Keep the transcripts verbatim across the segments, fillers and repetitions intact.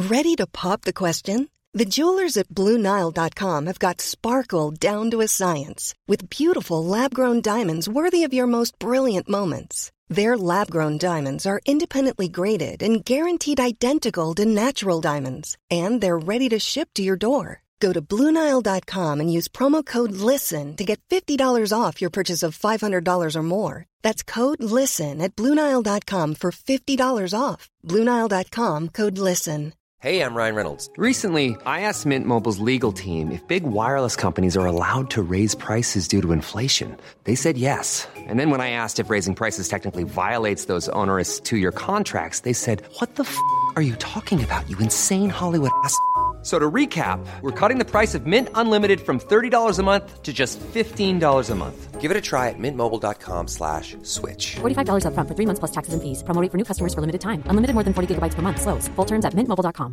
Ready to pop the question? The jewelers at Blue Nile dot com have got sparkle down to a science with beautiful lab-grown diamonds worthy of your most brilliant moments. Their lab-grown diamonds are independently graded and guaranteed identical to natural diamonds, and they're ready to ship to your door. Go to Blue Nile dot com and use promo code LISTEN to get fifty dollars off your purchase of five hundred dollars or more. That's code LISTEN at Blue Nile dot com for fifty dollars off. Blue Nile dot com, code LISTEN. Hey, I'm Ryan Reynolds. Recently, I asked Mint Mobile's legal team if big wireless companies are allowed to raise prices due to inflation. They said yes. And then when I asked if raising prices technically violates those onerous two-year contracts, they said, what the f*** are you talking about, you insane Hollywood ass f- So to recap, we're cutting the price of Mint Unlimited from thirty dollars a month to just fifteen dollars a month. Give it a try at mintmobile.com slash switch. forty-five dollars up front for three months plus taxes and fees. Promo rate for new customers for limited time. Unlimited more than forty gigabytes per month. Slows full terms at mint mobile dot com.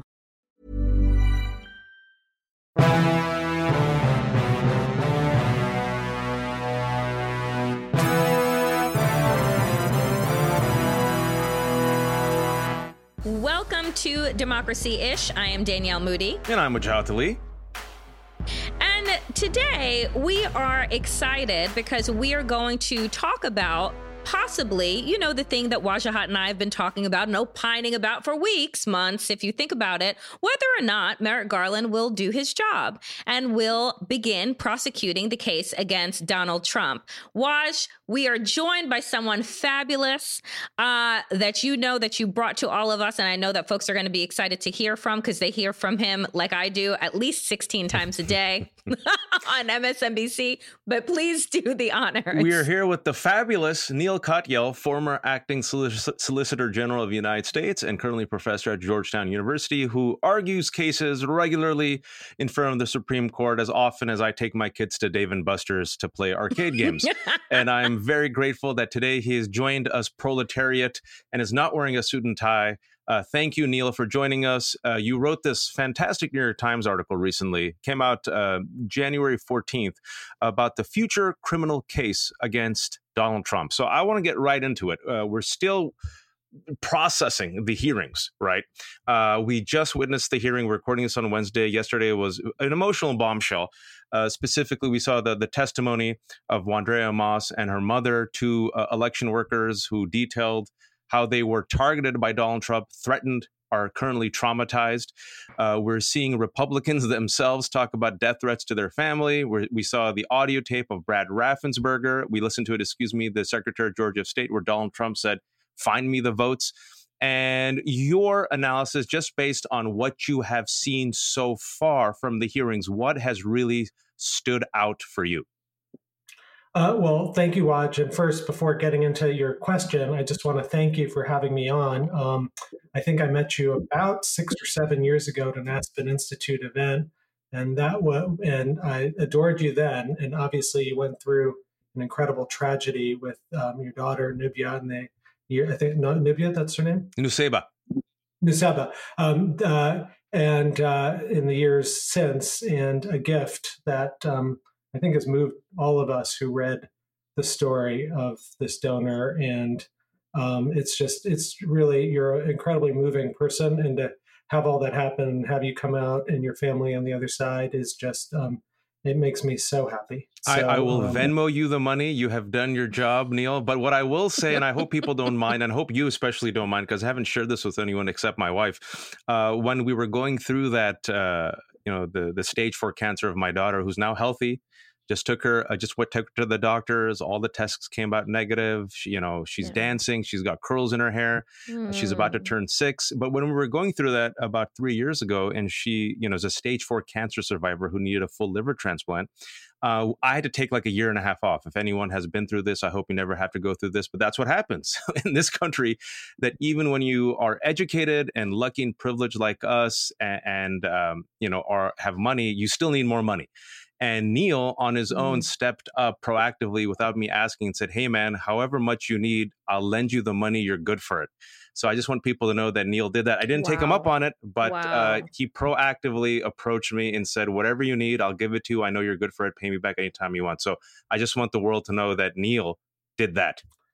Welcome to Democracy-ish. I am Danielle Moody. And I'm Wajahat Ali. And today we are excited because we are going to talk about possibly, you know, the thing that Wajahat and I have been talking about and opining about for weeks, months, if you think about it, whether or not Merrick Garland will do his job and will begin prosecuting the case against Donald Trump. Waj, we are joined by someone fabulous uh, that you know that you brought to all of us. And I know that folks are going to be excited to hear from because they hear from him like I do at least sixteen times a day on M S N B C. But please do the honors. We are here with the fabulous Neil Katyal, former acting Solic- Solicitor General of the United States and currently professor at Georgetown University, who argues cases regularly in front of the Supreme Court as often as I take my kids to Dave and Buster's to play arcade games. And I'm very grateful that today he has joined us proletariat and is not wearing a suit and tie. Uh, thank you, Neil, for joining us. Uh, you wrote this fantastic New York Times article recently, came out uh, January fourteenth, about the future criminal case against Donald Trump. So I want to get right into it. Uh, we're still processing the hearings, right? Uh, we just witnessed the hearing. We're recording this on Wednesday. Yesterday was an emotional bombshell. Uh, specifically, we saw the, the testimony of Wandrea Moss and her mother, two uh, election workers who detailed how they were targeted by Donald Trump, threatened, are currently traumatized. Uh, we're seeing Republicans themselves talk about death threats to their family. We're, we saw the audio tape of Brad Raffensperger. We listened to it, excuse me, the Secretary of Georgia of State, where Donald Trump said, find me the votes. And your analysis, just based on what you have seen so far from the hearings, what has really stood out for you? Uh, well, thank you, Waj. And first, before getting into your question, I just want to thank you for having me on. Um, I think I met you about six or seven years ago at an Aspen Institute event, and that was, and I adored you then. And obviously, you went through an incredible tragedy with um, your daughter Nubia, and they, you, I think no, Nubia, that's her name, Nuseba. Nuseba, um, uh, and uh, in the years since, and a gift that. Um, I think has moved all of us who read the story of this donor. And um, it's just, it's really, you're an incredibly moving person. And to have all that happen and have you come out and your family on the other side is just, um, it makes me so happy. So, I, I will um, Venmo you the money. You have done your job, Neil. But what I will say, and I hope people don't mind, and I hope you especially don't mind, because I haven't shared this with anyone except my wife. Uh, when we were going through that, uh, you know, the, the stage four cancer of my daughter, who's now healthy, just took her, I just went, took her to the doctors. All the tests came out negative. She, you know, she's yeah. dancing. She's got curls in her hair. Mm. She's about to turn six. But when we were going through that about three years ago, and she, you know, is a stage four cancer survivor who needed a full liver transplant, uh, I had to take like a year and a half off. If anyone has been through this, I hope you never have to go through this. But that's what happens in this country, that even when you are educated and lucky and privileged like us, and, and um, you know, are have money, you still need more money. And Neil, on his own, mm. stepped up proactively without me asking and said, hey, man, however much you need, I'll lend you the money. You're good for it. So I just want people to know that Neil did that. I didn't wow. take him up on it, but wow. uh, he proactively approached me and said, whatever you need, I'll give it to you. I know you're good for it. Pay me back anytime you want. So I just want the world to know that Neil did that.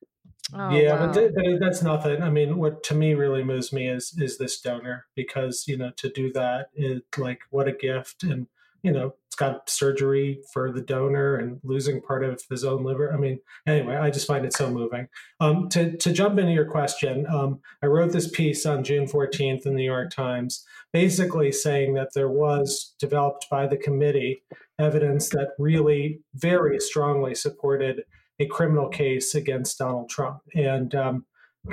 Oh, yeah, wow. but, th- but that's nothing. I mean, what to me really moves me is is this donor, because you know to do that is like what a gift, and you know it's got surgery for the donor and losing part of his own liver. I mean, anyway, I just find it so moving. Um, to to jump into your question, um, I wrote this piece on June fourteenth in the New York Times, basically saying that there was developed by the committee evidence that really very strongly supported a criminal case against Donald Trump. And, um,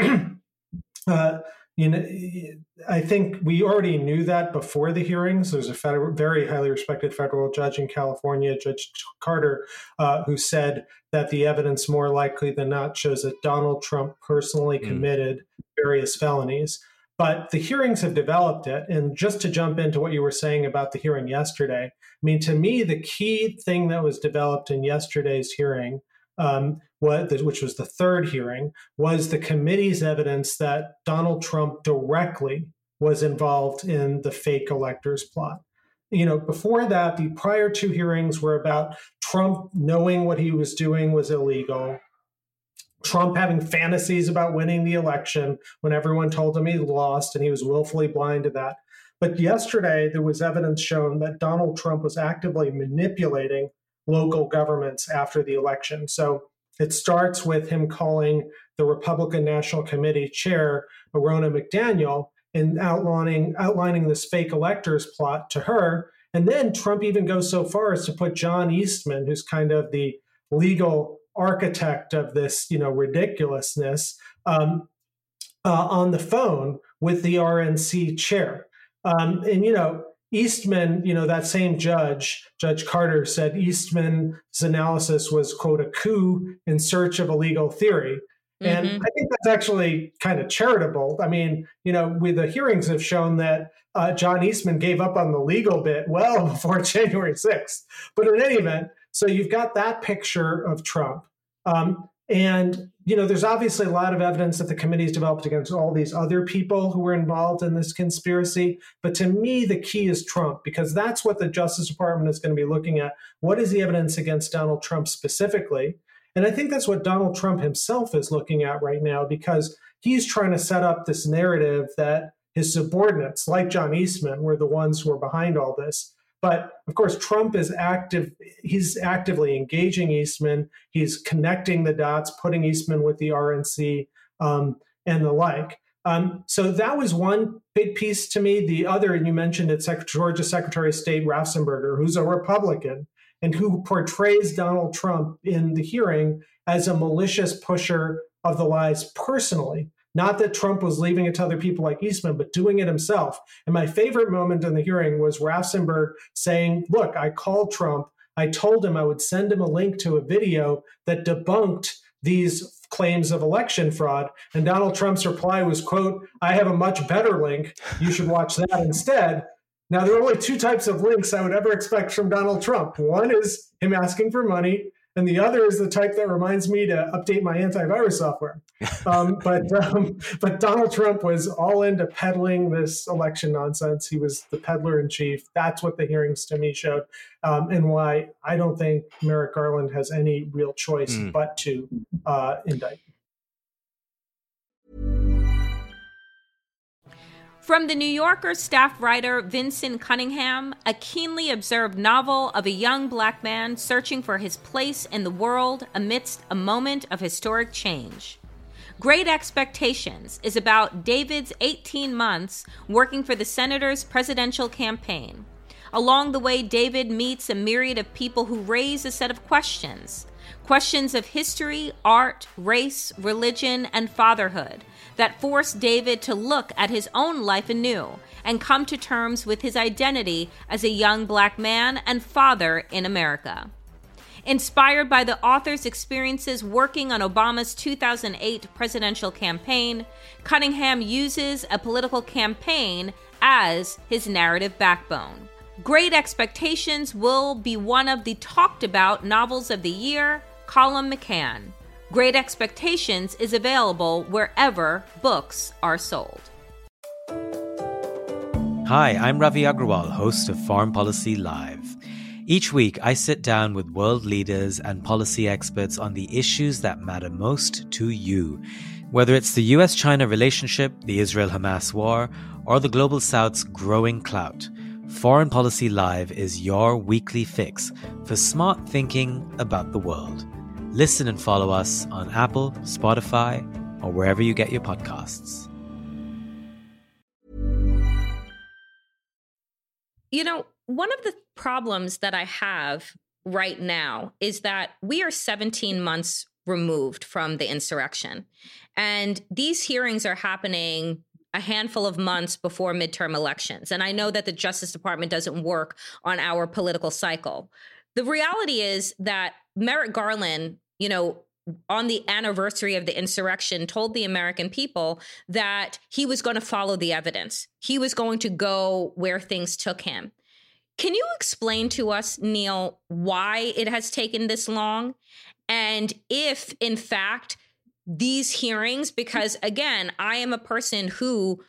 uh, you know, I think we already knew that before the hearings. There's a federal, very highly respected federal judge in California, Judge Carter, uh, who said that the evidence more likely than not shows that Donald Trump personally committed mm. various felonies. But the hearings have developed it. And just to jump into what you were saying about the hearing yesterday, I mean, to me, the key thing that was developed in yesterday's hearing, um, what, which was the third hearing, was the committee's evidence that Donald Trump directly was involved in the fake electors plot. You know, before that, the prior two hearings were about Trump knowing what he was doing was illegal, Trump having fantasies about winning the election when everyone told him he lost, and he was willfully blind to that. But yesterday, there was evidence shown that Donald Trump was actively manipulating local governments after the election. So it starts with him calling the Republican National Committee chair, Ronna McDaniel, and outlining, outlining this fake electors plot to her. And then Trump even goes so far as to put John Eastman, who's kind of the legal architect of this, you know, ridiculousness, um, uh, on the phone with the R N C chair. Um, and, you know, Eastman, you know, that same judge, Judge Carter, said Eastman's analysis was, quote, a coup in search of a legal theory. And mm-hmm. I think that's actually kind of charitable. I mean, you know, we, the hearings have shown that uh, John Eastman gave up on the legal bit well before January sixth. But in any event, so you've got that picture of Trump. Um, and, you know, there's obviously a lot of evidence that the committee's developed against all these other people who were involved in this conspiracy. But to me, the key is Trump, because that's what the Justice Department is going to be looking at. What is the evidence against Donald Trump specifically? And I think that's what Donald Trump himself is looking at right now, because he's trying to set up this narrative that his subordinates, like John Eastman, were the ones who are behind all this. But of course, Trump is active. He's actively engaging Eastman. He's connecting the dots, putting Eastman with the R N C um, and the like. Um, so that was one big piece to me. The other, and you mentioned it, Sec- Georgia Secretary of State Raffensperger, who's a Republican and who portrays Donald Trump in the hearing as a malicious pusher of the lies personally. Not that Trump was leaving it to other people like Eastman, but doing it himself. And my favorite moment in the hearing was Raffensperger saying, look, I called Trump. I told him I would send him a link to a video that debunked these claims of election fraud. And Donald Trump's reply was, quote, I have a much better link. You should watch that instead. Now, there are only two types of links I would ever expect from Donald Trump. One is him asking for money, and the other is the type that reminds me to update my antivirus software. Um, but um, but Donald Trump was all into peddling this election nonsense. He was the peddler in chief. That's what the hearings to me showed, um, and why I don't think Merrick Garland has any real choice mm. but to uh, indict. From The New Yorker staff writer Vincent Cunningham, a keenly observed novel of a young black man searching for his place in the world amidst a moment of historic change. Great Expectations is about David's eighteen months working for the senator's presidential campaign. Along the way, David meets a myriad of people who raise a set of questions. Questions of history, art, race, religion, and fatherhood that force David to look at his own life anew and come to terms with his identity as a young black man and father in America. Inspired by the author's experiences working on Obama's two thousand eight presidential campaign, Cunningham uses a political campaign as his narrative backbone. Great Expectations will be one of the talked-about novels of the year, Colum McCann. Great Expectations is available wherever books are sold. Hi, I'm Ravi Agrawal, host of Foreign Policy Live. Each week, I sit down with world leaders and policy experts on the issues that matter most to you. Whether it's the U S China relationship, the Israel-Hamas war, or the Global South's growing clout, Foreign Policy Live is your weekly fix for smart thinking about the world. Listen and follow us on Apple, Spotify, or wherever you get your podcasts. You know, one of the problems that I have right now is that we are seventeen months removed from the insurrection. And these hearings are happening a handful of months before midterm elections. And I know that the Justice Department doesn't work on our political cycle. The reality is that Merrick Garland, you know, on the anniversary of the insurrection, told the American people that he was going to follow the evidence. He was going to go where things took him. Can you explain to us, Neil, why it has taken this long? And if, in fact, these hearings, because, again, I am a person who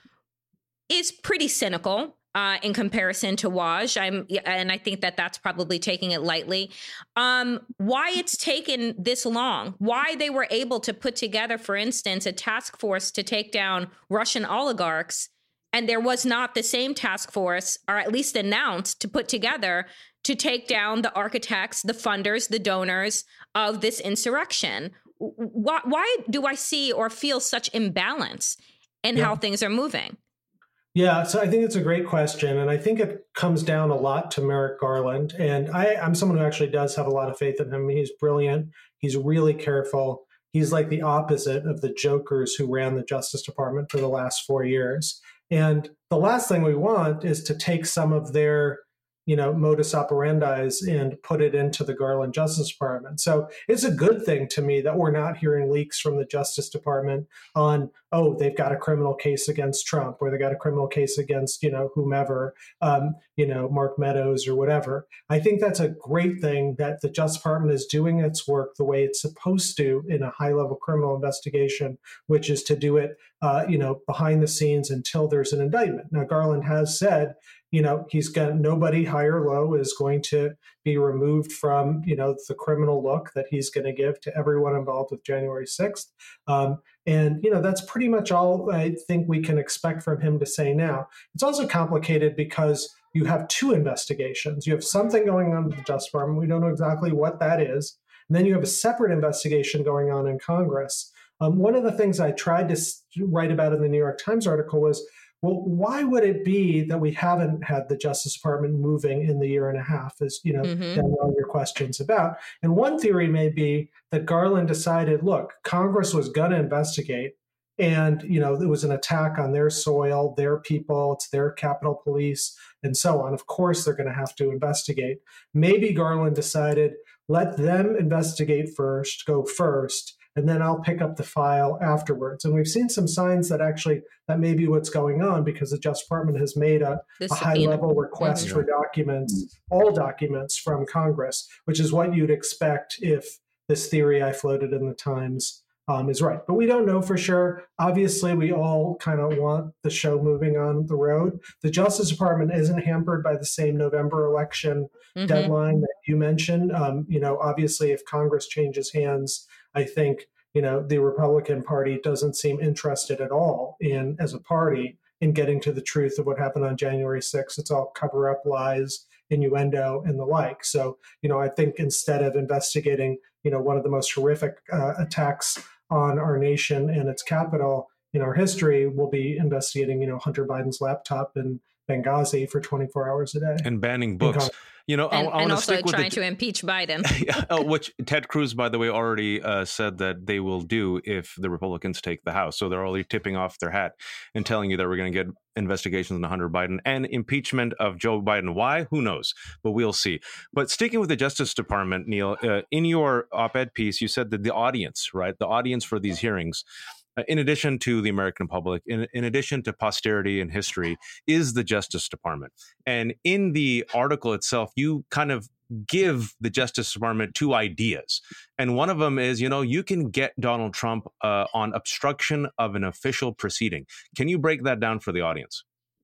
is pretty cynical uh, in comparison to Waj, I'm, and I think that that's probably taking it lightly, um, why it's taken this long, why they were able to put together, for instance, a task force to take down Russian oligarchs, and there was not the same task force, or at least announced, to put together to take down the architects, the funders, the donors of this insurrection. Why, why do I see or feel such imbalance in yeah. how things are moving? Yeah, so I think it's a great question. And I think it comes down a lot to Merrick Garland. And I, I'm someone who actually does have a lot of faith in him. He's brilliant. He's really careful. He's like the opposite of the jokers who ran the Justice Department for the last four years. And the last thing we want is to take some of their, you know, modus operandi and put it into the Garland Justice Department. So it's a good thing to me that we're not hearing leaks from the Justice Department on, oh, they've got a criminal case against Trump, or they got a criminal case against, you know, whomever, um, you know, Mark Meadows or whatever. I think that's a great thing that the Justice Department is doing its work the way it's supposed to in a high-level criminal investigation, which is to do it, uh, you know, behind the scenes until there's an indictment. Now, Garland has said, you know, he's got nobody high or low is going to be removed from, you know, the criminal look that he's going to give to everyone involved with January sixth. Um, and, you know, that's pretty much all I think we can expect from him to say now. It's also complicated because you have two investigations. You have something going on with the Justice Department. We don't know exactly what that is. And then you have a separate investigation going on in Congress. Um, one of the things I tried to write about in the New York Times article was, well, why would it be that we haven't had the Justice Department moving in the year and a half, as, you know, mm-hmm. all your questions about? And one theory may be that Garland decided, look, Congress was going to investigate, and, you know, it was an attack on their soil, their people, it's their Capitol Police, and so on. Of course, they're going to have to investigate. Maybe Garland decided, let them investigate first, go first, and then I'll pick up the file afterwards. And we've seen some signs that actually that may be what's going on, because the Justice Department has made a, a high-level request mm-hmm. for documents, all documents from Congress, which is what you'd expect if this theory I floated in the Times um, is right. But we don't know for sure. Obviously, we all kind of want the show moving on the road. The Justice Department isn't hampered by the same November election mm-hmm. deadline that you mentioned. Um, you know, obviously, if Congress changes hands, I think, you know, the Republican Party doesn't seem interested at all in, as a party, in getting to the truth of what happened on January sixth. It's all cover up, lies, innuendo, and the like. So, you know, I think instead of investigating, you know, one of the most horrific uh, attacks on our nation and its capital in our history, we'll be investigating, you know, Hunter Biden's laptop in Benghazi for twenty-four hours a day. And banning books. You know, and, I, I and want to also stick with trying the, to impeach Biden. yeah, oh, which Ted Cruz, by the way, already uh, said that they will do if the Republicans take the House. So they're already tipping off their hat and telling you that we're going to get investigations into Hunter Biden and impeachment of Joe Biden. Why? Who knows? But we'll see. But sticking with the Justice Department, Neil, uh, in your op-ed piece, you said that the audience, right, the audience for these hearings, in addition to the American public, in, in addition to posterity and history, is the Justice Department. And in the article itself, you kind of give the Justice Department two ideas. And one of them is, you know, you can get Donald Trump uh, on obstruction of an official proceeding. Can you break that down for the audience?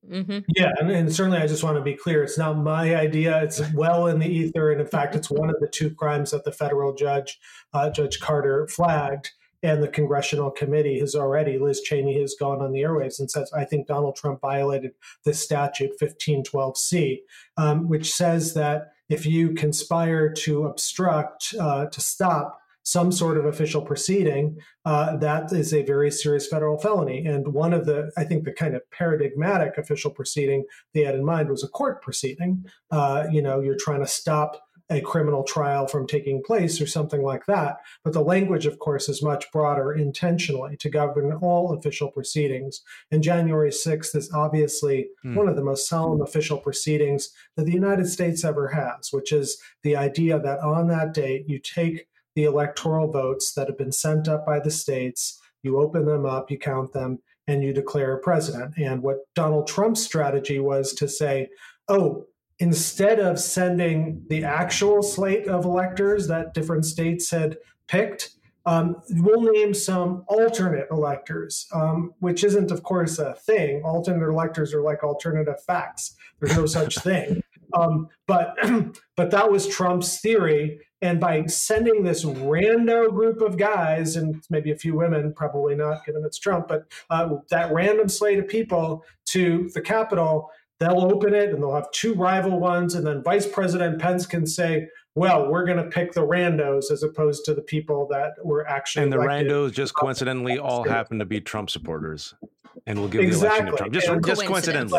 Mm-hmm. Yeah, and, and certainly I just want to be clear. It's not my idea. It's well in the ether. And in fact, it's one of the two crimes that the federal judge, uh, Judge Carter, flagged. And the congressional committee has already, Liz Cheney has gone on the airwaves and says, I think Donald Trump violated the statute fifteen twelve C, um, which says that if you conspire to obstruct, uh, to stop some sort of official proceeding, uh, that is a very serious federal felony. And one of the, I think the kind of paradigmatic official proceeding they had in mind was a court proceeding. Uh, you know, you're trying to stop a criminal trial from taking place or something like that. But the language, of course, is much broader intentionally to govern all official proceedings. And January sixth is obviously mm. one of the most solemn official proceedings that the United States ever has, which is the idea that on that date, you take the electoral votes that have been sent up by the states, you open them up, you count them, and you declare a president. And what Donald Trump's strategy was to say, oh, instead of sending the actual slate of electors that different states had picked, um, we'll name some alternate electors, um, which isn't, of course, a thing. Alternate electors are like alternative facts. There's no such thing. Um, but but that was Trump's theory. And by sending this rando group of guys, and maybe a few women, probably not given it's Trump, but uh, that random slate of people to the Capitol, they'll open it and they'll have two rival ones. And then Vice President Pence can say, well, we're going to pick the randos as opposed to the people that were actually And the elected. randos just coincidentally all happen to be Trump supporters. And we'll give Exactly. the election to Trump. Just, And just coincidentally.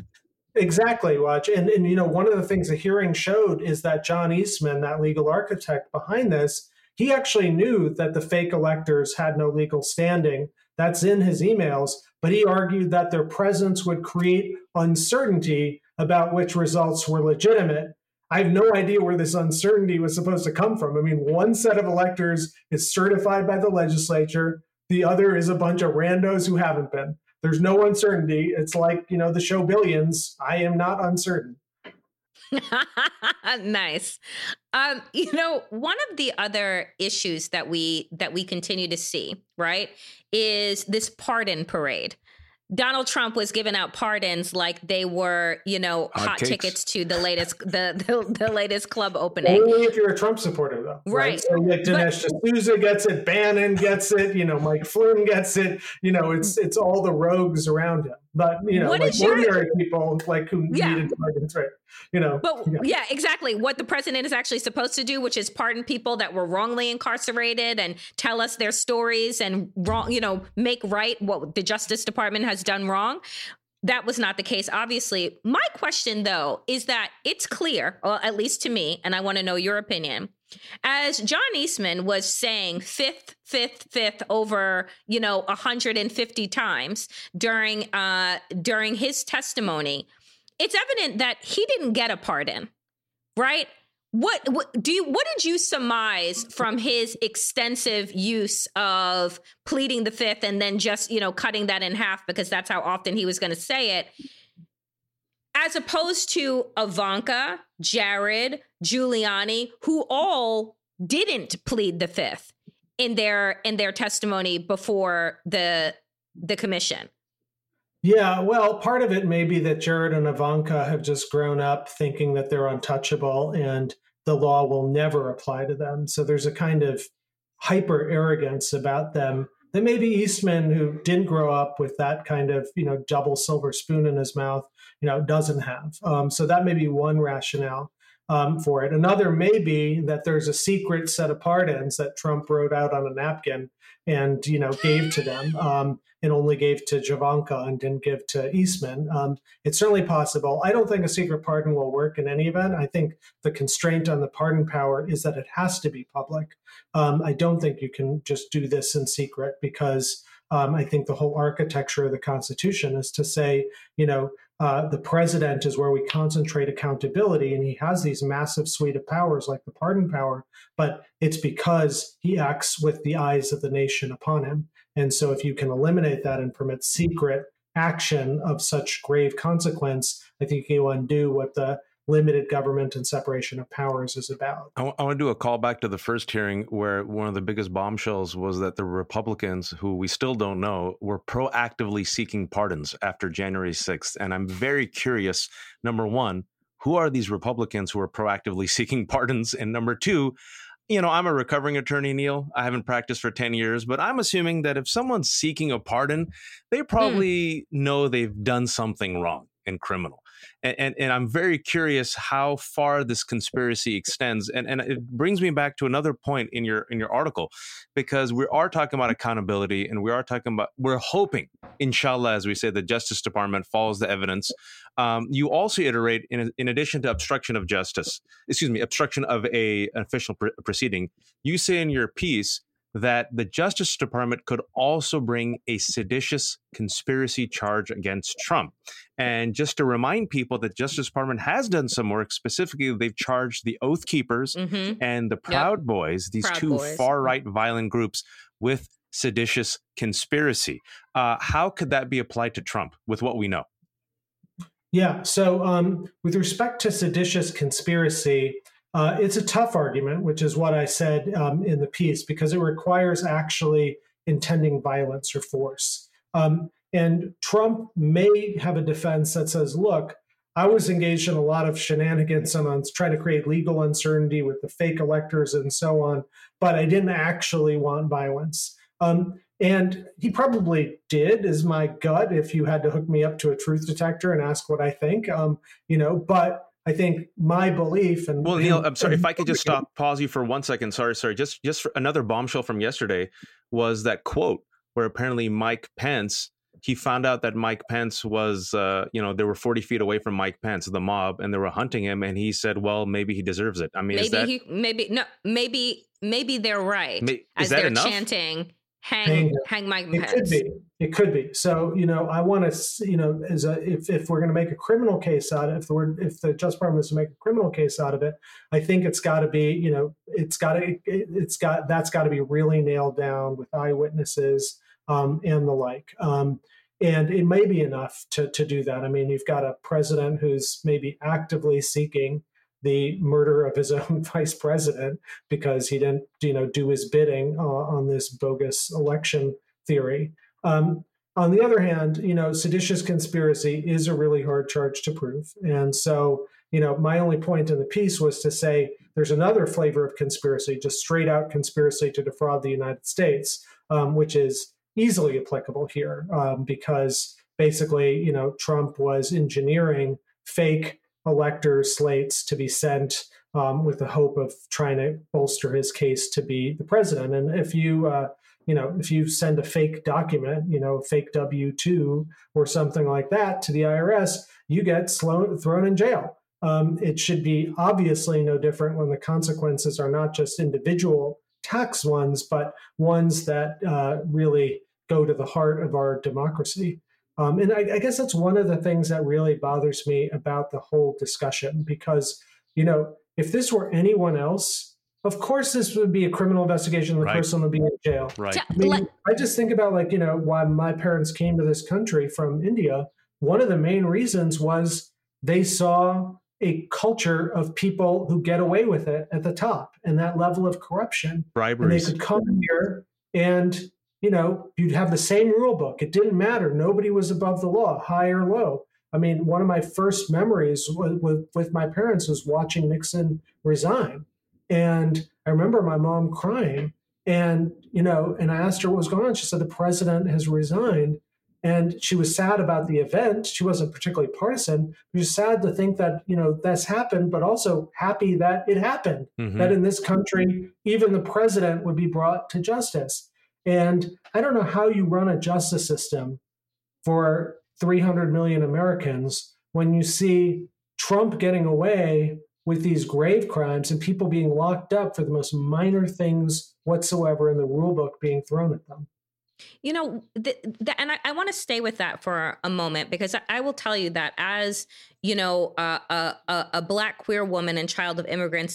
Exactly, Watch. And, and, you know, one of the things the hearing showed is that John Eastman, that legal architect behind this, he actually knew that the fake electors had no legal standing. That's in his emails. But he argued that their presence would create uncertainty about which results were legitimate. I have no idea where this uncertainty was supposed to come from. I mean, one set of electors is certified by the legislature. The other is a bunch of randos who haven't been. There's no uncertainty. It's like, you know, the show Billions. I am not uncertain. Nice. Um, you know, one of the other issues that we that we continue to see, right, is this pardon parade. Donald Trump was giving out pardons like they were, you know, hot, hot tickets to the latest the, the the latest club opening. Only if you're a Trump supporter, though. Right. right? So like Dinesh D'Souza gets it, Bannon gets it, you know, Mike Flynn gets it. You know, it's it's all the rogues around him. But, you know, what like ordinary your... people like who yeah. needed pardons, right? You know. But yeah. yeah, exactly. What the president is actually supposed to do, which is pardon people that were wrongly incarcerated and tell us their stories and wrong, you know, make right what the Justice Department has done wrong. That was not the case, obviously. My question, though, is that it's clear, or at least to me, and I want to know your opinion. As John Eastman was saying fifth, fifth, fifth over, you know, one hundred fifty times during uh, during his testimony, it's evident that he didn't get a pardon, right? What, what do you what did you surmise from his extensive use of pleading the fifth and then just, you know, cutting that in half because that's how often he was going to say it, as opposed to Ivanka, Jared, Giuliani, who all didn't plead the fifth in their in their testimony before the the commission? Yeah, well, part of it may be that Jared and Ivanka have just grown up thinking that they're untouchable and the law will never apply to them. So there's a kind of hyper arrogance about them that maybe Eastman, who didn't grow up with that kind of, you know, double silver spoon in his mouth, you know, doesn't have. Um, so that may be one rationale um, for it. Another may be that there's a secret set of pardons that Trump wrote out on a napkin and, you know, gave to them. Um, and only gave to Javanka and didn't give to Eastman. Um, it's certainly possible. I don't think a secret pardon will work in any event. I think the constraint on the pardon power is that it has to be public. Um, I don't think you can just do this in secret because um, I think the whole architecture of the Constitution is to say, you know, uh, the president is where we concentrate accountability, and he has these massive suite of powers like the pardon power, but it's because he acts with the eyes of the nation upon him. And so if you can eliminate that and permit secret action of such grave consequence, I think you undo what the limited government and separation of powers is about. I, w- I want to do a call back to the first hearing where one of the biggest bombshells was that the Republicans, who we still don't know, were proactively seeking pardons after January sixth. And I'm very curious, number one, who are these Republicans who are proactively seeking pardons? And number two, you know, I'm a recovering attorney, Neil. I haven't practiced for ten years, but I'm assuming that if someone's seeking a pardon, they probably mm. know they've done something wrong and criminal. And, and and I'm very curious how far this conspiracy extends. And and it brings me back to another point in your in your article, because we are talking about accountability, and we are talking about, we're hoping, inshallah, as we say, the Justice Department follows the evidence. Um, you also iterate, in in addition to obstruction of justice, excuse me, obstruction of a an official pr- proceeding, you say in your piece that the Justice Department could also bring a seditious conspiracy charge against Trump. And just to remind people that Justice Department has done some work, specifically, they've charged the Oath Keepers mm-hmm. and the Proud yep. Boys, these Proud two Boys. far-right violent groups, with seditious conspiracy. Uh, how could that be applied to Trump with what we know? Yeah, so um, with respect to seditious conspiracy, Uh, it's a tough argument, which is what I said um, in the piece, because it requires actually intending violence or force. Um, and Trump may have a defense that says, look, I was engaged in a lot of shenanigans and on trying to create legal uncertainty with the fake electors and so on, but I didn't actually want violence. Um, and he probably did, is my gut, if you had to hook me up to a truth detector and ask what I think, um, you know, but I think my belief and well, Neil, I'm sorry, if I could just stop, pause you for one second. Sorry, sorry. Just, just for another bombshell from yesterday was that quote where apparently Mike Pence, he found out that Mike Pence was, uh, you know, they were forty feet away from Mike Pence, the mob, and they were hunting him. And he said, well, maybe he deserves it. I mean, maybe is that he, maybe no, maybe, maybe they're right may, as they're enough? chanting. Hang, hang Mike Pence. It could be. It could be. So, you know, I want to, you know, as a, if, if we're going to make a criminal case out of it, if the word, if the Justice Department is to make a criminal case out of it, I think it's got to be, you know, it's got to, it, it's got, that's got to be really nailed down with eyewitnesses um, and the like. Um, and it may be enough to to do that. I mean, you've got a president who's maybe actively seeking the murder of his own vice president because he didn't, you know, do his bidding uh, on this bogus election theory. Um, on the other hand, you know, seditious conspiracy is a really hard charge to prove. And so, you know, my only point in the piece was to say there's another flavor of conspiracy, just straight out conspiracy to defraud the United States, um, which is easily applicable here um, because basically, you know, Trump was engineering fake elector slates to be sent um, with the hope of trying to bolster his case to be the president. And if you, uh, you know, if you send a fake document, you know, fake W two or something like that to the I R S, you get slow, thrown in jail. Um, it should be obviously no different when the consequences are not just individual tax ones, but ones that uh, really go to the heart of our democracy. Um, and I, I guess that's one of the things that really bothers me about the whole discussion, because, you know, if this were anyone else, of course, this would be a criminal investigation. The right. person would be in jail. Right. I mean, I just think about, like, you know, why my parents came to this country from India. One of the main reasons was they saw a culture of people who get away with it at the top and that level of corruption. Briberies. And they could come here and, you know, you'd have the same rule book. It didn't matter. Nobody was above the law, high or low. I mean, one of my first memories with, with, with my parents was watching Nixon resign. And I remember my mom crying and, you know, and I asked her what was going on. She said, the president has resigned. And she was sad about the event. She wasn't particularly partisan. She was sad to think that, you know, that's happened, but also happy that it happened, mm-hmm. that in this country, even the president would be brought to justice. And I don't know how you run a justice system for three hundred million Americans when you see Trump getting away with these grave crimes and people being locked up for the most minor things whatsoever in the rule book being thrown at them. You know, the, the, and I, I want to stay with that for a moment, because I, I will tell you that as, you know, uh, a, a, a Black queer woman and child of immigrants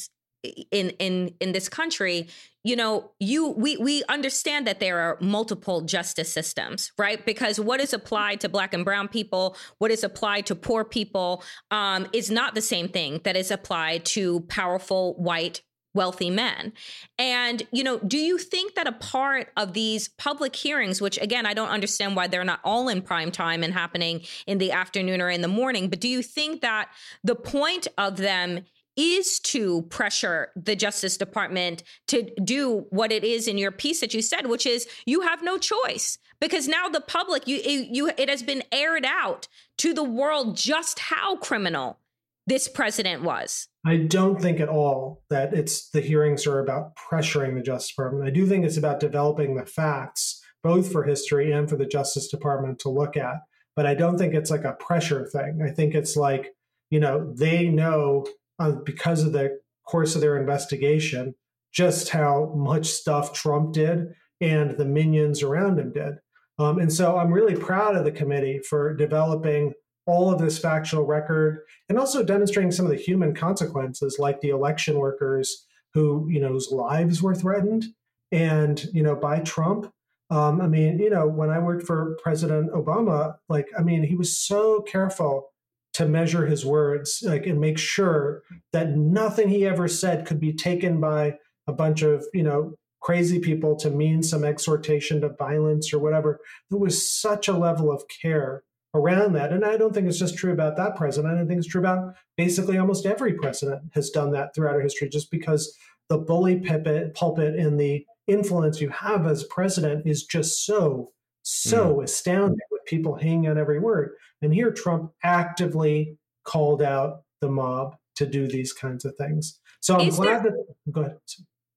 in in in this country, you know, you we we understand that there are multiple justice systems, right? Because what is applied to Black and brown people, what is applied to poor people, um, is not the same thing that is applied to powerful white wealthy men. And, you know, do you think that a part of these public hearings, which, again, I don't understand why they're not all in prime time and happening in the afternoon or in the morning, but do you think that the point of them is to pressure the Justice Department to do what it is in your piece that you said, which is you have no choice, because now the public, you, you, it has been aired out to the world just how criminal this president was? I don't think at all that it's the hearings are about pressuring the Justice Department. I do think it's about developing the facts, both for history and for the Justice Department to look at. But I don't think it's like a pressure thing. I think it's like, you know, they know uh, because of the course of their investigation, just how much stuff Trump did and the minions around him did. Um, and so I'm really proud of the committee for developing all of this factual record and also demonstrating some of the human consequences, like the election workers who, you know, whose lives were threatened and, you know, by Trump. Um, I mean, you know, when I worked for President Obama, like, I mean, he was so careful to measure his words, like, and make sure that nothing he ever said could be taken by a bunch of, you know, crazy people to mean some exhortation to violence or whatever. There was such a level of care around that. And I don't think it's just true about that president. I think it's true about basically almost every president has done that throughout our history, just because the bully pulpit, pulpit and the influence you have as president is just so, so mm. astounding, with people hanging on every word. And here Trump actively called out the mob to do these kinds of things. So I'm is glad there, that, go ahead.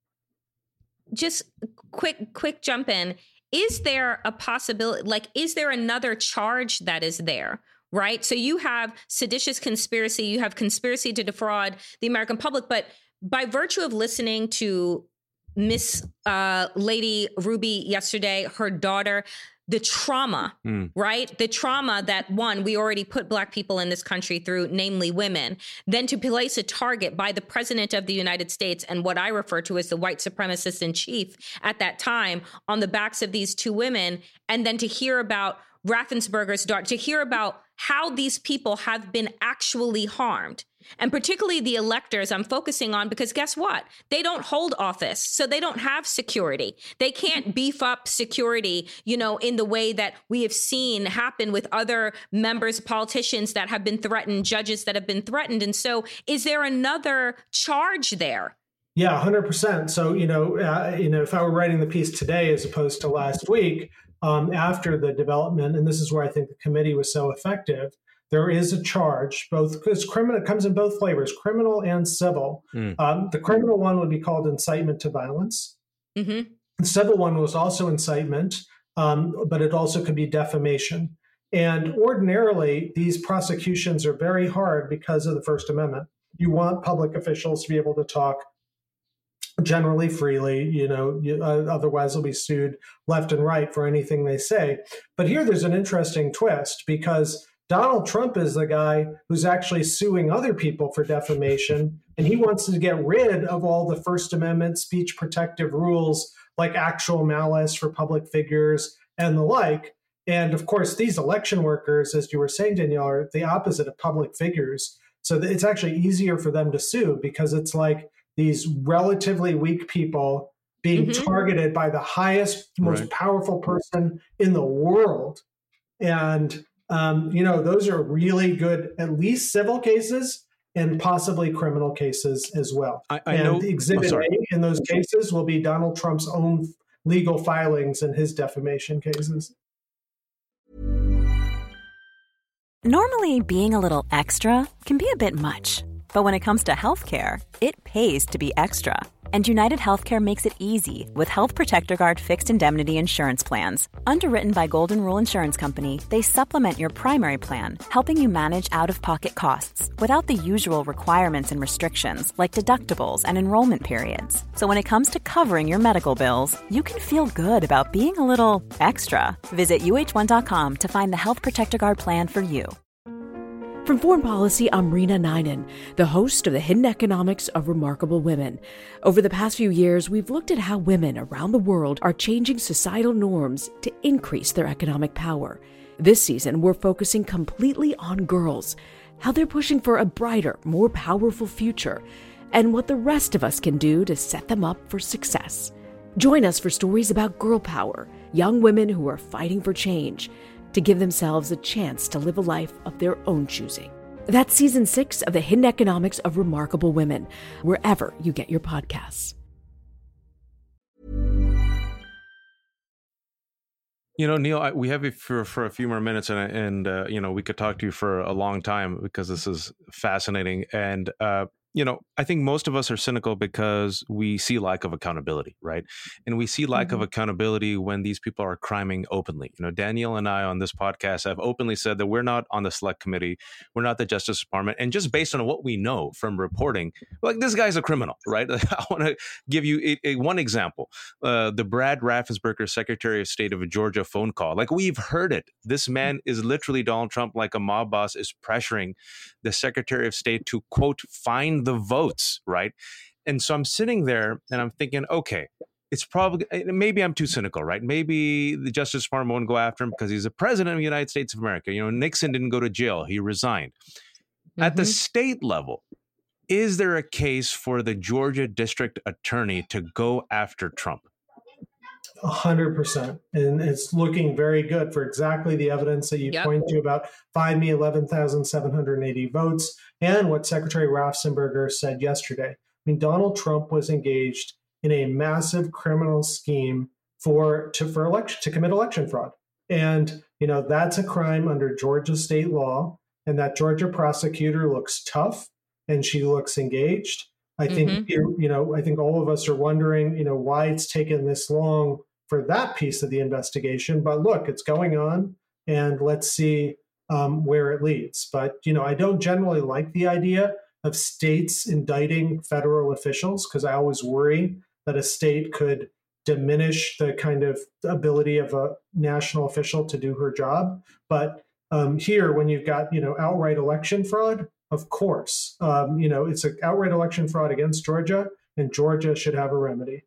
Just quick, quick jump in. Is there a possibility, like, is there another charge that is there, right? So you have seditious conspiracy, you have conspiracy to defraud the American public, but by virtue of listening to Miss uh, Lady Ruby yesterday, her daughter, the trauma, mm. right? The trauma that, one, we already put Black people in this country through, namely women, then to place a target by the president of the United States and what I refer to as the white supremacist in chief at that time on the backs of these two women, and then to hear about Raffensperger's daughter, to hear about how these people have been actually harmed. And particularly the electors I'm focusing on, because guess what? They don't hold office, so they don't have security. They can't beef up security, you know, in the way that we have seen happen with other members, politicians that have been threatened, judges that have been threatened. And so is there another charge there? Yeah, one hundred percent. So, you know, uh, you know, if I were writing the piece today as opposed to last week, um, after the development, and this is where I think the committee was so effective, there is a charge, both because criminal, it comes in both flavors, criminal and civil. Mm. Um, the criminal one would be called incitement to violence. Mm-hmm. The civil one was also incitement, um, but it also could be defamation. And ordinarily, these prosecutions are very hard because of the First Amendment. You want public officials to be able to talk generally freely, you know, you, uh, otherwise they'll be sued left and right for anything they say. But here there's an interesting twist, because Donald Trump is the guy who's actually suing other people for defamation, and he wants to get rid of all the First Amendment speech protective rules like actual malice for public figures and the like. And of course, these election workers, as you were saying, Danielle, are the opposite of public figures. So it's actually easier for them to sue, because it's like these relatively weak people being mm-hmm. targeted by the highest, most right. powerful person in the world. And Um, you know, those are really good, at least civil cases and possibly criminal cases as well. I, I and know, the Exhibit oh, A in those cases will be Donald Trump's own legal filings and his defamation cases. Normally, being a little extra can be a bit much, but when it comes to healthcare, it pays to be extra. And United Healthcare makes it easy with Health Protector Guard fixed indemnity insurance plans. Underwritten by Golden Rule Insurance Company, they supplement your primary plan, helping you manage out-of-pocket costs without the usual requirements and restrictions like deductibles and enrollment periods. So when it comes to covering your medical bills, you can feel good about being a little extra. Visit U H one dot com to find the Health Protector Guard plan for you. From Foreign Policy, I'm Rena Ninan, the host of The Hidden Economics of Remarkable Women. Over the past few years, we've looked at how women around the world are changing societal norms to increase their economic power. This season, we're focusing completely on girls, how they're pushing for a brighter, more powerful future, and what the rest of us can do to set them up for success. Join us for stories about girl power, young women who are fighting for change, to give themselves a chance to live a life of their own choosing. That's season six of The Hidden Economics of Remarkable Women, wherever you get your podcasts. You know, Neil, I, we have you for, for a few more minutes, and, and uh, you know, we could talk to you for a long time because this is fascinating. And, uh, you know, I think most of us are cynical because we see lack of accountability, right? And we see lack mm-hmm. of accountability when these people are criming openly. You know, Danielle and I on this podcast have openly said that we're not on the select committee. We're not the Justice Department. And just based on what we know from reporting, like, this guy's a criminal, right? I want to give you a, a, one example. Uh, the Brad Raffensperger, Secretary of State of Georgia phone call. Like, we've heard it. This man is literally Donald Trump, like a mob boss, is pressuring the Secretary of State to, quote, find the votes, right? And so I'm sitting there and I'm thinking, okay, it's probably, maybe I'm too cynical, right? Maybe the Justice Department won't go after him because he's the president of the United States of America. You know, Nixon didn't go to jail. He resigned. Mm-hmm. At the state level, is there a case for the Georgia district attorney to go after Trump? A hundred percent. And it's looking very good for exactly the evidence that you yep. point to about find me eleven thousand seven hundred eighty votes and what Secretary Raffensperger said yesterday. I mean, Donald Trump was engaged in a massive criminal scheme for to for election to commit election fraud. And, you know, that's a crime under Georgia state law. And that Georgia prosecutor looks tough and she looks engaged. I think, mm-hmm. you know, I think all of us are wondering, you know, why it's taken this long for that piece of the investigation. But look, it's going on, and let's see um, where it leads. But, you know, I don't generally like the idea of states indicting federal officials because I always worry that a state could diminish the kind of ability of a national official to do her job. But um, here, when you've got, you know, outright election fraud, of course, um, you know, it's an outright election fraud against Georgia, and Georgia should have a remedy.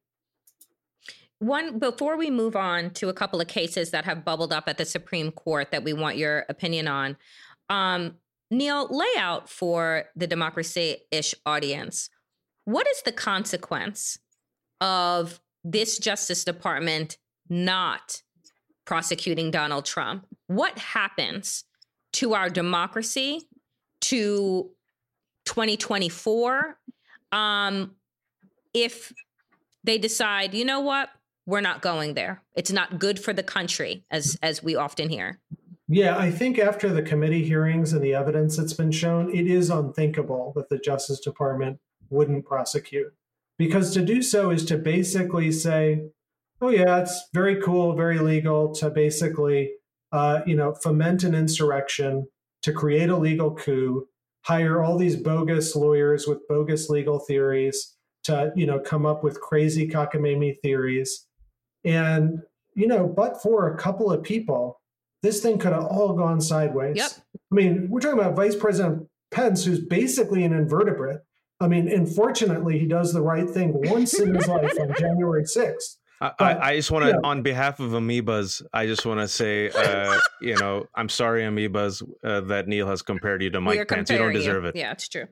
One, before we move on to a couple of cases that have bubbled up at the Supreme Court that we want your opinion on, um, Neil, lay out for the Democracy-ish audience, what is the consequence of this Justice Department not prosecuting Donald Trump? What happens to our democracy, to twenty twenty-four, um, if they decide, you know what, we're not going there. It's not good for the country, as as we often hear. Yeah, I think after the committee hearings and the evidence that's been shown, it is unthinkable that the Justice Department wouldn't prosecute. Because to do so is to basically say, oh yeah, it's very cool, very legal to basically, uh, you know, foment an insurrection, to create a legal coup, hire all these bogus lawyers with bogus legal theories to, you know, come up with crazy cockamamie theories. And, you know, but for a couple of people, this thing could have all gone sideways. Yep. I mean, we're talking about Vice President Pence, who's basically an invertebrate. I mean, unfortunately, he does the right thing once in his life on January sixth. I, but, I just want to, yeah. on behalf of Amoebas, I just want to say, uh, you know, I'm sorry, Amoebas, uh, that Neil has compared you to Mike Pence. You don't deserve you. it. Yeah, it's true.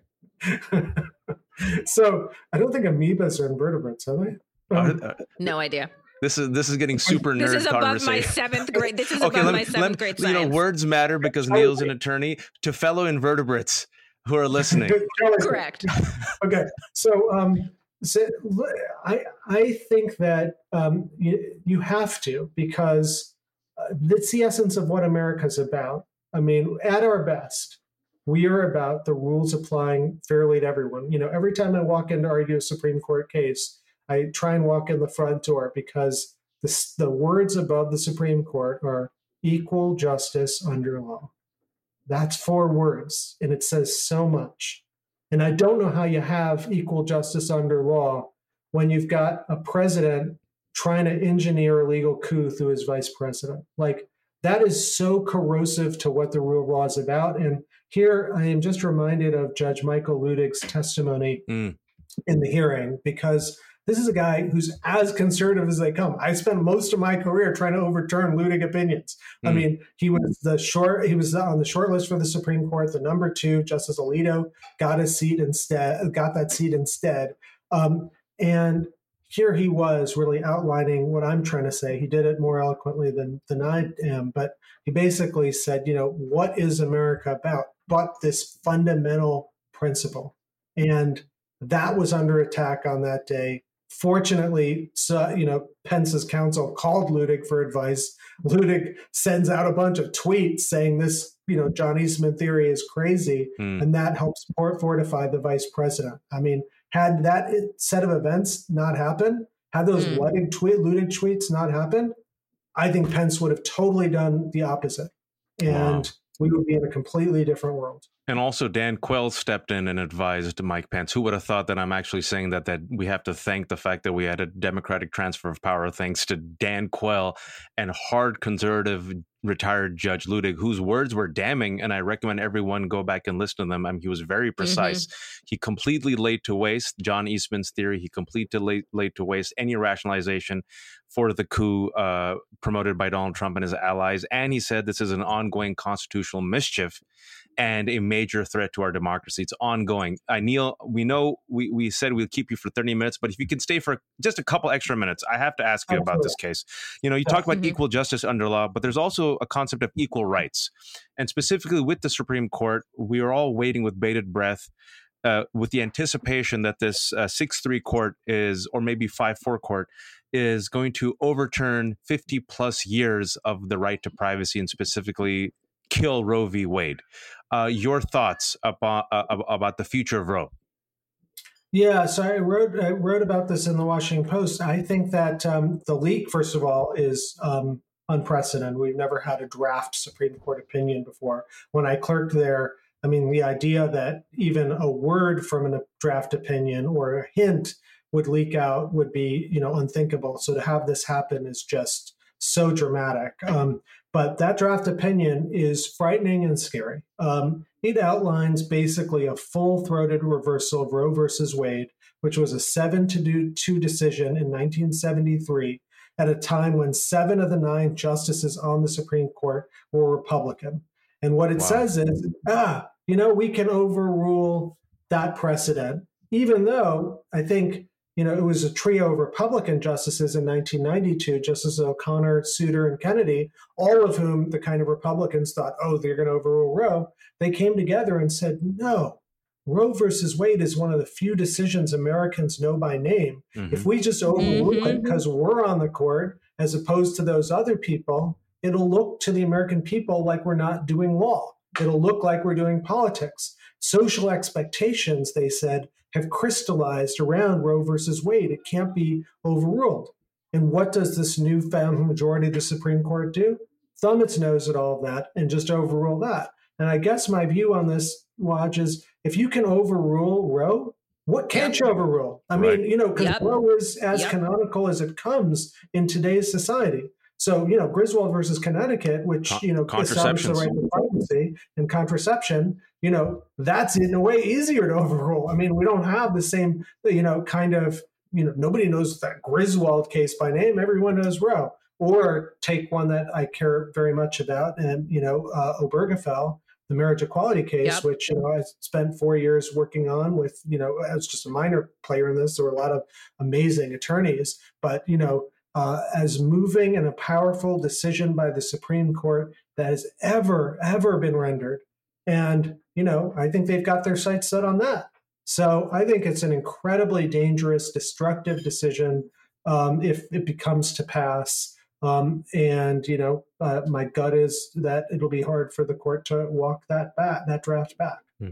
So I don't think amoebas are invertebrates, are they? Um, uh, no idea. This is this is getting super nerd This is above my seventh grade. This is okay, above me, my seventh me, grade science. You know, words matter because Neil's an attorney. To fellow invertebrates who are listening. Correct. Okay, so um, so I I think that um, you, you have to, because uh, that's the essence of what America's about. I mean, at our best, we are about the rules applying fairly to everyone. You know, every time I walk in to argue a Supreme Court case, I try and walk in the front door because the, the words above the Supreme Court are equal justice under law. That's four words, and it says so much. And I don't know how you have equal justice under law when you've got a president trying to engineer a legal coup through his vice president. Like, that is so corrosive to what the rule of law is about. And here I am just reminded of Judge Michael Luttig's testimony mm. in the hearing, because this is a guy who's as conservative as they come. I spent most of my career trying to overturn Luttig opinions. Mm. I mean, he was the short, he was on the short list for the Supreme Court. The number two, Justice Alito, got a seat instead, got that seat instead. Um, and here he was really outlining what I'm trying to say. He did it more eloquently than, than I am, but he basically said, you know, what is America about? But this fundamental principle. And that was under attack on that day. Fortunately, so, you know, Pence's counsel called Luttig for advice. Luttig sends out a bunch of tweets saying this, you know, John Eastman theory is crazy, mm. and that helps fortify the vice president. I mean, had that set of events not happened, had those mm. Luttig, tweet, Luttig tweets not happened, I think Pence would have totally done the opposite, and wow. we would be in a completely different world. And also Dan Quayle stepped in and advised Mike Pence. Who would have thought that I'm actually saying that, that we have to thank the fact that we had a democratic transfer of power thanks to Dan Quayle and hard conservative retired Judge Luttig, whose words were damning. And I recommend everyone go back and listen to them. I mean, he was very precise. Mm-hmm. He completely laid to waste John Eastman's theory. He completely laid, laid to waste any rationalization for the coup uh, promoted by Donald Trump and his allies. And he said this is an ongoing constitutional mischief and a major threat to our democracy. It's ongoing. Uh, Neil, we know we, we said we'll keep you for thirty minutes, but if you can stay for just a couple extra minutes, I have to ask you Absolutely. about this case. You know, you talk about mm-hmm. equal justice under law, but there's also a concept of equal rights. And specifically with the Supreme Court, we are all waiting with bated breath uh, with the anticipation that this uh, six three court is, or maybe five four court, is going to overturn fifty plus years of the right to privacy and specifically kill Roe v. Wade. Uh, your thoughts about, uh, about the future of Roe? Yeah, so I wrote I wrote about this in the Washington Post. I think that um, the leak, first of all, is um, unprecedented. We've never had a draft Supreme Court opinion before. When I clerked there, I mean, the idea that even a word from a draft opinion or a hint would leak out would be, you know, unthinkable. So to have this happen is just so dramatic. Um, but that draft opinion is frightening and scary. Um, it outlines basically a full-throated reversal of Roe versus Wade, which was a seven to two decision in nineteen seventy-three, at a time when seven of the nine justices on the Supreme Court were Republican. And what it wow. says is, ah, you know, we can overrule that precedent, even though I think, you know, it was a trio of Republican justices in nineteen ninety-two, Justices O'Connor, Souter, and Kennedy, all of whom the kind of Republicans thought, oh, they're going to overrule Roe. They came together and said, no, Roe versus Wade is one of the few decisions Americans know by name. Mm-hmm. If we just overrule mm-hmm. it because we're on the court, as opposed to those other people, it'll look to the American people like we're not doing law. It'll look like we're doing politics. Social expectations, they said, have crystallized around Roe versus Wade. It can't be overruled. And what does this newfound majority of the Supreme Court do? Thumb its nose at all of that and just overrule that. And I guess my view on this, Waj, is if you can overrule Roe, what can't yep. you overrule? I right. mean, you know, because yep. Roe is as yep. canonical as it comes in today's society. So, you know, Griswold versus Connecticut, which, you know, established the right to privacy and contraception, you know, that's in a way easier to overrule. I mean, we don't have the same, you know, kind of, you know, nobody knows that Griswold case by name. Everyone knows Roe. Or take one that I care very much about, and, you know, uh, Obergefell, the marriage equality case, yep. which, you know, I spent four years working on with, you know, I was just a minor player in this. There were a lot of amazing attorneys, but, you know, Uh, as moving and a powerful decision by the Supreme Court that has ever, ever been rendered. And, you know, I think they've got their sights set on that. So I think it's an incredibly dangerous, destructive decision um, if it becomes to pass. Um, and, you know, uh, my gut is that it'll be hard for the court to walk that back, that draft back. Hmm.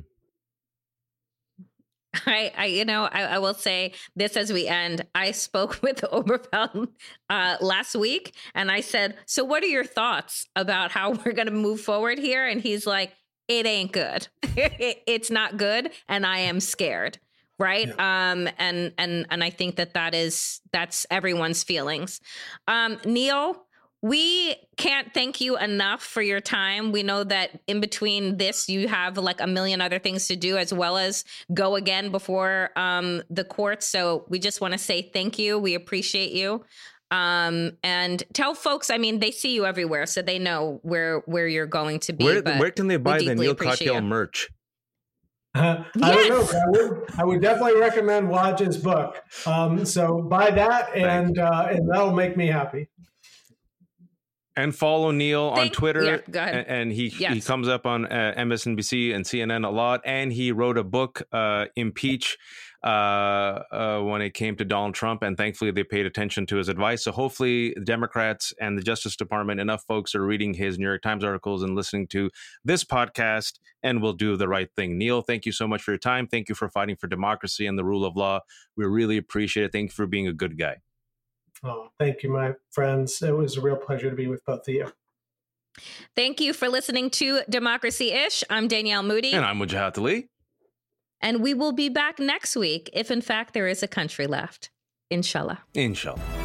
I, I, you know, I, I will say this as we end. I spoke with Obergefell uh, last week, and I said, "So, what are your thoughts about how we're going to move forward here?" And he's like, "It ain't good. It's not good, and I am scared." Right. Yeah. Um. And and and I think that that is that's everyone's feelings. Um. Neil, we can't thank you enough for your time. We know that in between this, you have like a million other things to do, as well as go again before um, the courts. So we just want to say thank you. We appreciate you. Um, and tell folks, I mean, they see you everywhere, so they know where where you're going to be. Where, but where can they buy the Neil Katyal you. merch? Uh, I yes. don't know, but I would, I would definitely recommend Waj's book. Um, so buy that, and uh, and that'll make me happy. And follow Neil Thank, on Twitter. Yeah, go ahead. And, and he yes. he comes up on uh, M S N B C and C N N a lot. And he wrote a book, uh, Impeach, uh, uh, when it came to Donald Trump. And thankfully, they paid attention to his advice. So hopefully, the Democrats and the Justice Department, enough folks are reading his New York Times articles and listening to this podcast, and will do the right thing. Neil, thank you so much for your time. Thank you for fighting for democracy and the rule of law. We really appreciate it. Thank you for being a good guy. Oh, thank you, my friends. It was a real pleasure to be with both of you. Thank you for listening to Democracy-ish. I'm Danielle Moody. And I'm Wajahat Ali. And we will be back next week, if in fact there is a country left. Inshallah. Inshallah.